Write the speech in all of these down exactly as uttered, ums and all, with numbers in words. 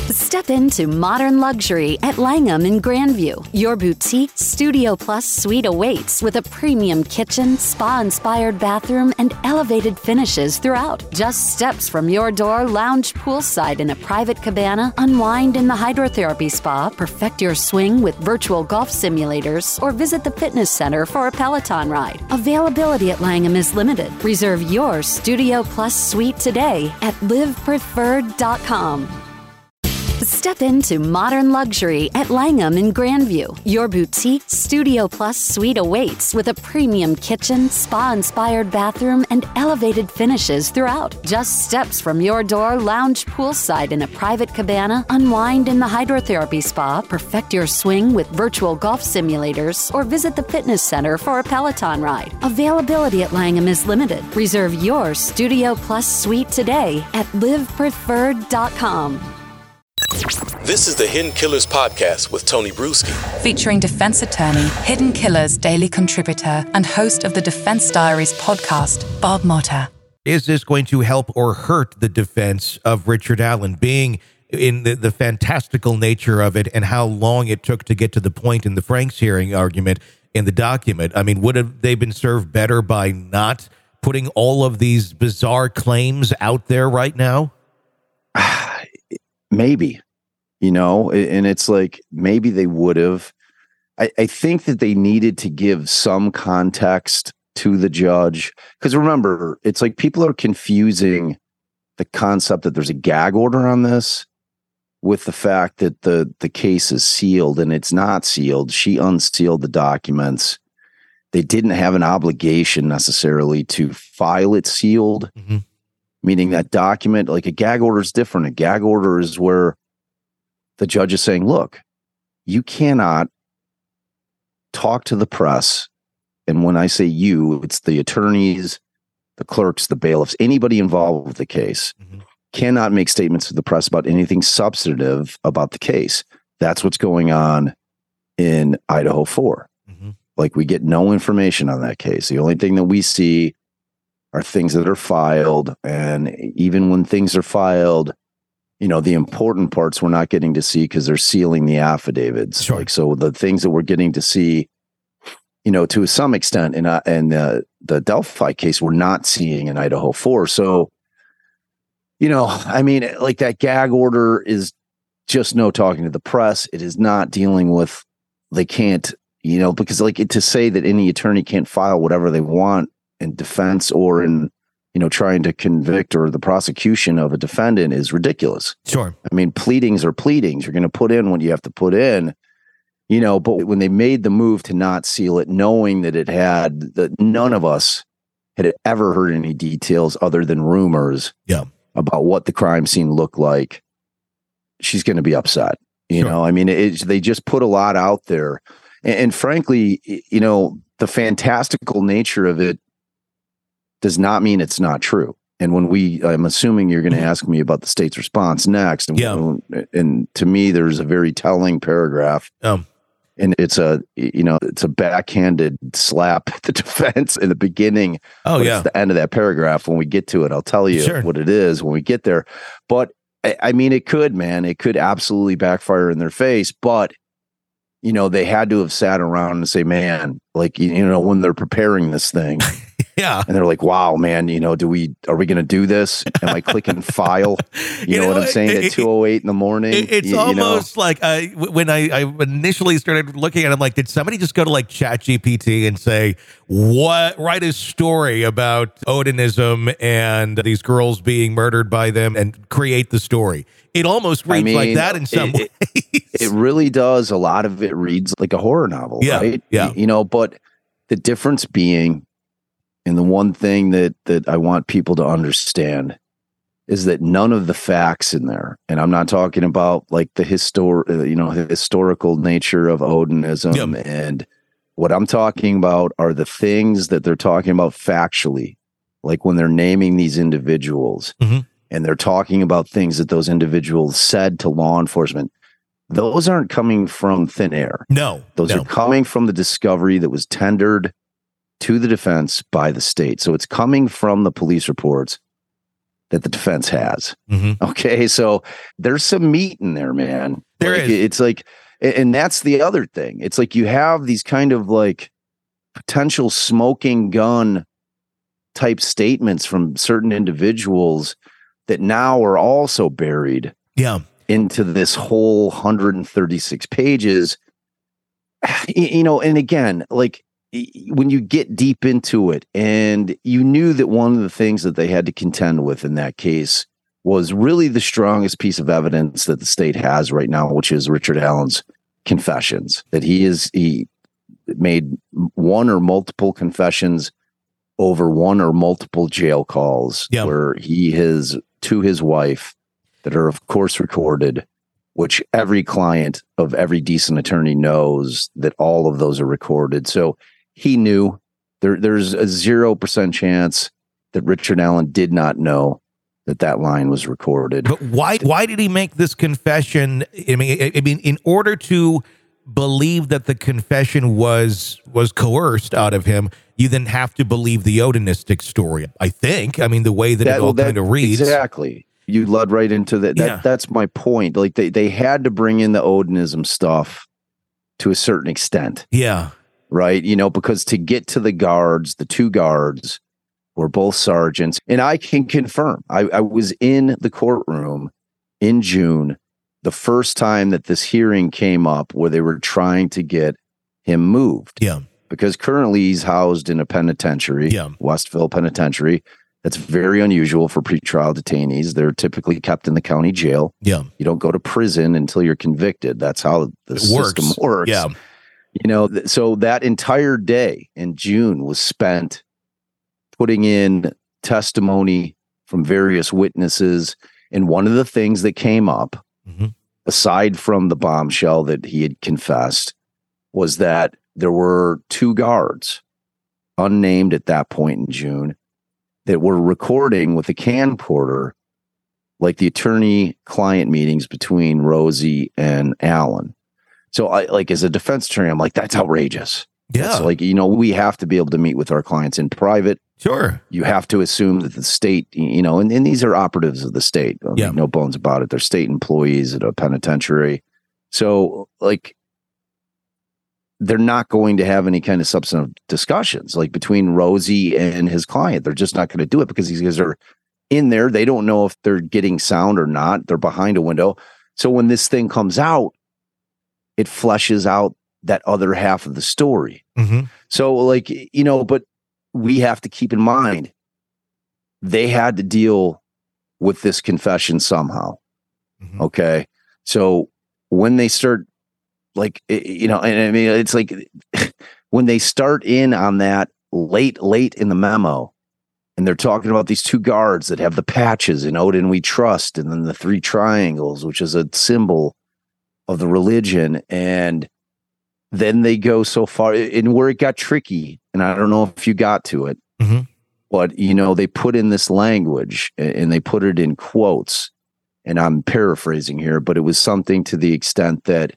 Step into modern luxury at Langham in Grandview. Your boutique Studio Plus suite awaits with a premium kitchen, spa-inspired bathroom, and elevated finishes throughout. Just steps from your door, lounge poolside in a private cabana, unwind in the hydrotherapy spa, perfect your swing with virtual golf simulators, or visit the fitness center for a Peloton ride. Availability at Langham is limited. Reserve your Studio Plus suite today at live preferred dot com. Step into modern luxury at Langham in Grandview. Your boutique Studio Plus suite awaits with a premium kitchen, spa-inspired bathroom, and elevated finishes throughout. Just steps from your door, lounge poolside in a private cabana, unwind in the hydrotherapy spa, perfect your swing with virtual golf simulators, or visit the fitness center for a Peloton ride. Availability at Langham is limited. Reserve your Studio Plus suite today at live preferred dot com. This is the Hidden Killers podcast with Tony Bruschi. Featuring defense attorney, Hidden Killers daily contributor, and host of the Defense Diaries podcast, Bob Motta. Is this going to help or hurt the defense of Richard Allen, being in the, the fantastical nature of it and how long it took to get to the point in the Franks hearing argument in the document? I mean, would have they been served better by not putting all of these bizarre claims out there right now? Maybe, you know, and it's like, maybe they would have. I, I think that they needed to give some context to the judge. Because remember, it's like people are confusing the concept that there's a gag order on this with the fact that the, the case is sealed, and it's not sealed. She unsealed the documents. They didn't have an obligation necessarily to file it sealed. Mm-hmm. Meaning that document, like a gag order is different. A gag order is where the judge is saying, look, you cannot talk to the press. And when I say you, it's the attorneys, the clerks, the bailiffs, anybody involved with the case, mm-hmm. cannot make statements to the press about anything substantive about the case. That's what's going on in Idaho four. Mm-hmm. Like, we get no information on that case. The only thing that we see are things that are filed, and even when things are filed, you know, the important parts we're not getting to see because they're sealing the affidavits. Sure. Like, so the things that we're getting to see, you know, to some extent in uh, in uh, the Delphi case, we're not seeing in Idaho four. So, you know, I mean, like, that gag order is just no talking to the press. It is not dealing with, they can't, you know, because like it, to say that any attorney can't file whatever they want in defense or in, you know, trying to convict or the prosecution of a defendant is ridiculous. Sure. I mean, pleadings are pleadings. You're going to put in what you have to put in, you know, but when they made the move to not seal it, knowing that it had, that none of us had ever heard any details other than rumors yeah. about what the crime scene looked like, she's going to be upset. You sure. know, I mean, it, they just put a lot out there. And, and frankly, you know, the fantastical nature of it does not mean it's not true. And when we, I'm assuming you're going to ask me about the state's response next. And, yeah. and to me, there's a very telling paragraph. Um, and it's a, you know, it's a backhanded slap at the defense in the beginning. Oh, yeah. It's the end of that paragraph. When we get to it, I'll tell you sure. what it is when we get there. But I, I mean, it could, man, it could absolutely backfire in their face. But, you know, they had to have sat around and say, man, like, you know, when they're preparing this thing. Yeah. And they're like, wow, man, you know, do we, are we going to do this? Am I clicking file? You, you know, know what I'm saying? It, at two oh eight in the morning. It, it's you, almost you know? like I, when I, I initially started looking at it, I'm like, did somebody just go to like ChatGPT and say, what, write a story about Odinism and these girls being murdered by them and create the story? It almost reads I mean, like that in some it, ways. It, it really does. A lot of it reads like a horror novel, yeah, right? Yeah. You know, but the difference being, and the one thing that that I want people to understand is that none of the facts in there, and I'm not talking about like the histor, uh, you know, the historical nature of Odinism, yep. and what I'm talking about are the things that they're talking about factually, like when they're naming these individuals, mm-hmm. and they're talking about things that those individuals said to law enforcement. Those aren't coming from thin air. No, those no. are coming from the discovery that was tendered to the defense by the state. So it's coming from the police reports. that the defense has. Mm-hmm. Okay, so there's some meat in there, man. There like, is. It's like, and that's the other thing. It's like you have these kind of like potential smoking gun type statements from certain individuals that now are also buried yeah. into this whole one hundred thirty-six pages. You know, and again, like when you get deep into it, and you knew that one of the things that they had to contend with in that case was really the strongest piece of evidence that the state has right now, which is Richard Allen's confessions, that he is, he made one or multiple confessions over one or multiple jail calls yeah. where he has to his wife that are of course recorded, which every client of every decent attorney knows that all of those are recorded. So he knew. There, there's a zero percent chance that Richard Allen did not know that that line was recorded. But why why did he make this confession? I mean, I, I mean, in order to believe that the confession was was coerced out of him, you then have to believe the Odenistic story. I think. I mean, the way that, that it all kind of reads. Exactly. You led right into that. that yeah. That's my point. Like they, they had to bring in the Odinism stuff to a certain extent. Yeah. Right. You know, because to get to the guards, the two guards were both sergeants. And I can confirm, I, I was in the courtroom in June, the first time that this hearing came up where they were trying to get him moved. Yeah. Because currently he's housed in a penitentiary, yeah. Westville Penitentiary. That's very unusual for pretrial detainees. They're typically kept in the county jail. Yeah. You don't go to prison until you're convicted. That's how the it system works. works. Yeah. You know, th- so that entire day in June was spent putting in testimony from various witnesses. And one of the things that came up, mm-hmm. aside from the bombshell that he had confessed, was that there were two guards, unnamed at that point in June, that were recording with a camcorder, like the attorney-client meetings between Rosie and Allen. So, I like as a defense attorney, I'm like, that's outrageous. Yeah, it's like, you know, we have to be able to meet with our clients in private. Sure. You have to assume that the state, you know, and, and these are operatives of the state. I mean, yeah. No bones about it. They're state employees at a penitentiary. So, like, they're not going to have any kind of substantive discussions like between Rosie and his client. They're just not going to do it because these guys are in there. They don't know if they're getting sound or not. They're behind a window. So when this thing comes out, it fleshes out that other half of the story. Mm-hmm. So like, you know, but we have to keep in mind, they had to deal with this confession somehow. Mm-hmm. Okay. So when they start like, you know, and I mean, it's like when they start in on that late, late in the memo, and they're talking about these two guards that have the patches in Odin We Trust, and then the three triangles, which is a symbol of the religion. And then they go so far, and where it got tricky, and I don't know if you got to it, mm-hmm. but, you know, they put in this language and they put it in quotes, and I'm paraphrasing here, but it was something to the extent that,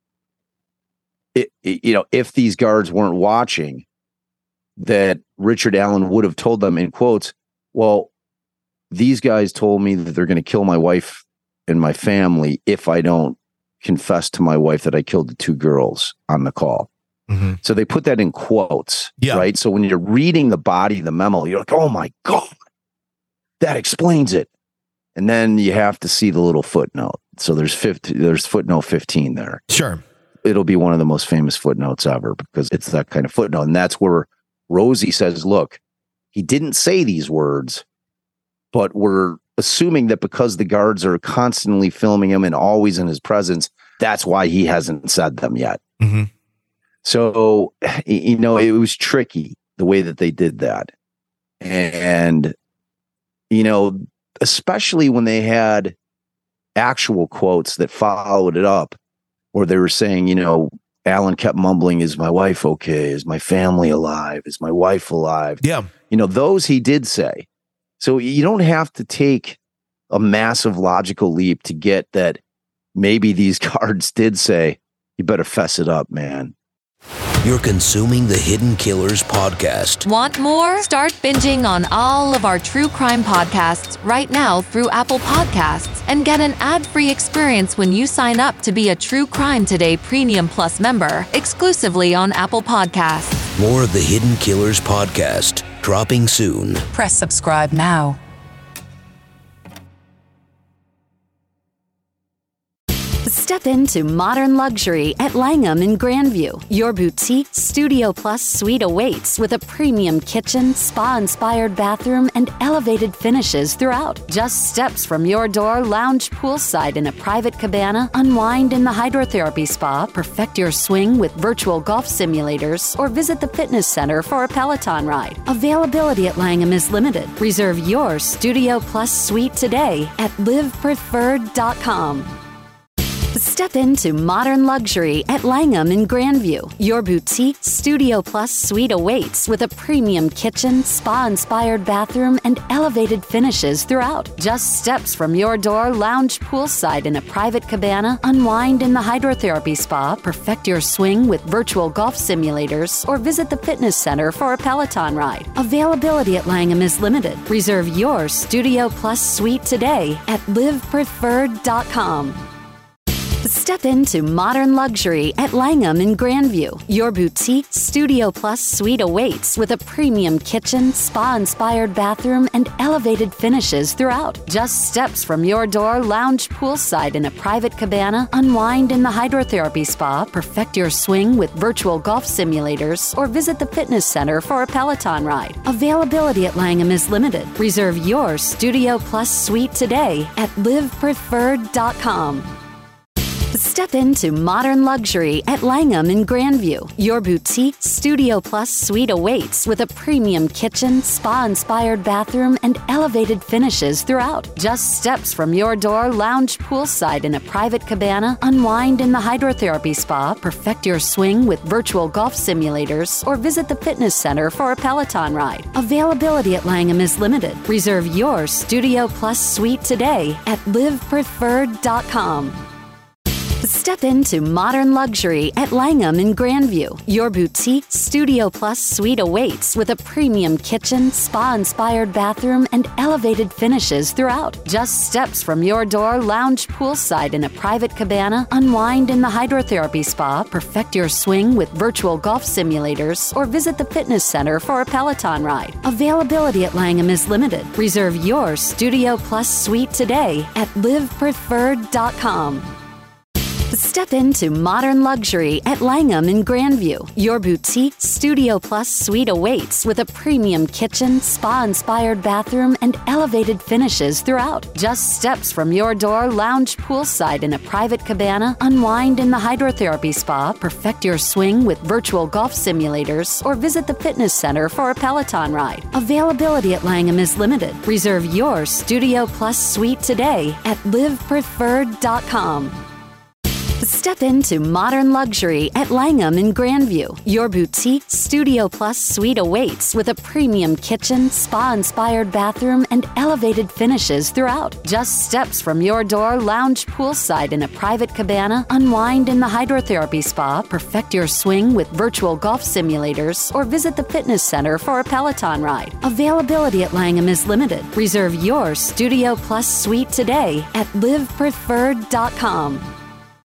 It, it, you know, if these guards weren't watching, that Richard Allen would have told them in quotes, well, these guys told me that they're going to kill my wife and my family if I don't confess to my wife that I killed the two girls on the call. Mm-hmm. So they put that in quotes, yeah. right? So when you're reading the body of the memo, you're like, oh my God, that explains it. And then you have to see the little footnote. So there's fifty, there's footnote fifteen there. Sure. It'll be one of the most famous footnotes ever because it's that kind of footnote. And that's where Rosie says, look, he didn't say these words, but we're assuming that because the guards are constantly filming him and always in his presence, that's why he hasn't said them yet. Mm-hmm. So, you know, it was tricky the way that they did that. And, you know, especially when they had actual quotes that followed it up, or they were saying, you know, Allen kept mumbling, is my wife okay? Is my family alive? Is my wife alive? Yeah. You know, those he did say. So you don't have to take a massive logical leap to get that maybe these guards did say, you better fess it up, man. You're consuming the Hidden Killers podcast. Want more? Start binging on all of our true crime podcasts right now through Apple Podcasts and get an ad-free experience when you sign up to be a True Crime Today Premium Plus member exclusively on Apple Podcasts. More of the Hidden Killers podcast dropping soon. Press subscribe now. Step into modern luxury at Langham in Grandview. Your boutique Studio Plus suite awaits with a premium kitchen, spa-inspired bathroom, and elevated finishes throughout. Just steps from your door, lounge poolside in a private cabana, unwind in the hydrotherapy spa, perfect your swing with virtual golf simulators, or visit the fitness center for a Peloton ride. Availability at Langham is limited. Reserve your Studio Plus suite today at live preferred dot com. Step into modern luxury at Langham in Grandview. Your boutique Studio Plus suite awaits with a premium kitchen, spa-inspired bathroom, and elevated finishes throughout. Just steps from your door, lounge poolside in a private cabana, unwind in the hydrotherapy spa, perfect your swing with virtual golf simulators, or visit the fitness center for a Peloton ride. Availability at Langham is limited. Reserve your Studio Plus suite today at live preferred dot com. Step into modern luxury at Langham in Grandview. Your boutique Studio Plus suite awaits with a premium kitchen, spa-inspired bathroom, and elevated finishes throughout. Just steps from your door, lounge poolside in a private cabana, unwind in the hydrotherapy spa, perfect your swing with virtual golf simulators, or visit the fitness center for a Peloton ride. Availability at Langham is limited. Reserve your Studio Plus suite today at live preferred dot com. Step into modern luxury at Langham in Grandview. Your boutique Studio Plus suite awaits with a premium kitchen, spa-inspired bathroom, and elevated finishes throughout. Just steps from your door, lounge poolside in a private cabana, unwind in the hydrotherapy spa, perfect your swing with virtual golf simulators, or visit the fitness center for a Peloton ride. Availability at Langham is limited. Reserve your Studio Plus suite today at live preferred dot com. Step into modern luxury at Langham in Grandview. Your boutique Studio Plus suite awaits with a premium kitchen, spa-inspired bathroom, and elevated finishes throughout. Just steps from your door, lounge poolside in a private cabana, unwind in the hydrotherapy spa, perfect your swing with virtual golf simulators, or visit the fitness center for a Peloton ride. Availability at Langham is limited. Reserve your Studio Plus suite today at live preferred dot com. Step into modern luxury at Langham in Grandview. Your boutique Studio Plus suite awaits with a premium kitchen, spa-inspired bathroom, and elevated finishes throughout. Just steps from your door, lounge poolside in a private cabana, unwind in the hydrotherapy spa, perfect your swing with virtual golf simulators, or visit the fitness center for a Peloton ride. Availability at Langham is limited. Reserve your Studio Plus suite today at live preferred dot com. Step into modern luxury at Langham in Grandview. Your boutique Studio Plus suite awaits with a premium kitchen, spa-inspired bathroom, and elevated finishes throughout. Just steps from your door, lounge poolside in a private cabana, unwind in the hydrotherapy spa, perfect your swing with virtual golf simulators, or visit the fitness center for a Peloton ride. Availability at Langham is limited. Reserve your Studio Plus suite today at live preferred dot com.